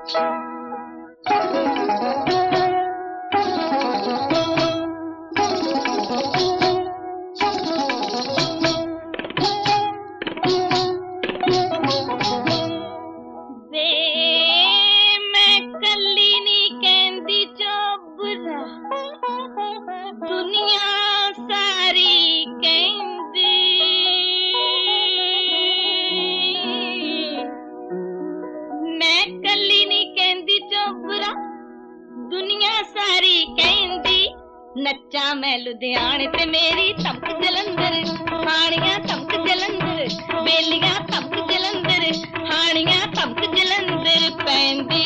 नच्चा मैं लुधियाने ते मेरी धमक जलंधर, हानियां धमक जलंधर, बेलियां धमक जलंधर, हानियां धमक जलंधर पैंदी।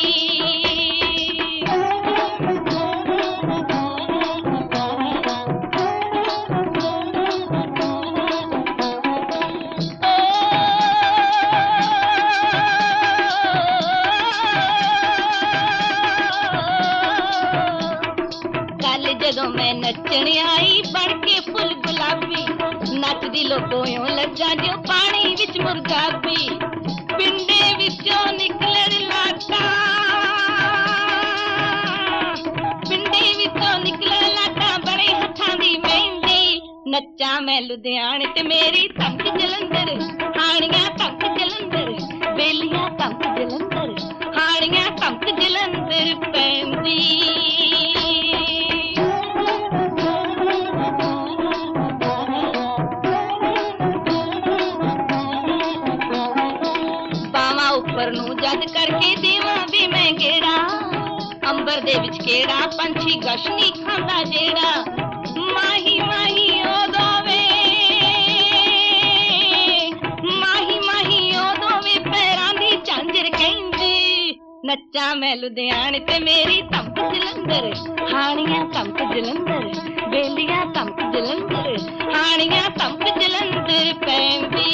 जदों मैं नचण आई बन के फुल गुलाबी, नचदी लोगों लगा जो पानी विच मुर्गाबी, पिंडे विचों निकलण लाटा, पिंडे विचों निकलण लाटा बड़े हत्थां दी मेहंदी। नच्चा मैं लुधियाने ते मेरी धमक जलंधर, हानियां धमक जलंधर, बेलियां धमक जलंधर, हानियां धमक जलंधर पैंदी। जद करके देवा भी मैं गेड़ा, अंबर दे विच केड़ा पंछी गश नहीं खांदा जेड़ा, माही माही ओ दोवे, माही माही ओ दोवे पैरां दी झांजर कहंदी। नच्चा मैं लुधियाने ते मेरी धमक जलंधर, हानियां धमक जलंधर, बेलियां धमक जलंधर, हानियां धमक जलंधर पैंदी।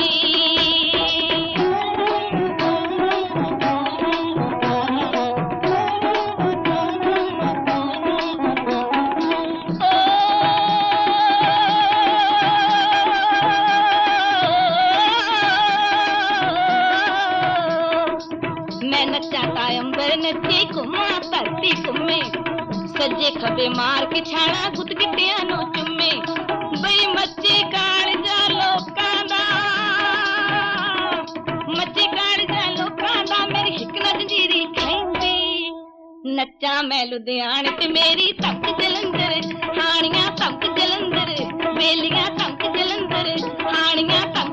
अंबर नचे घुमा धरती घुमे, सज्जे खबे मार के छाड़ा गुद गिट्टियां नू चुमे, बई मच्चे कालजा लोकां दा, मच्चे कालजा लोकां दा मेरी हिक न जंजीरी खैंदी। नच्चा मैं लुधियाने ते मेरी धमक जलंधर, हानियां धमक जलंधर, बेलियां धमक जलंधर, हानियां धमक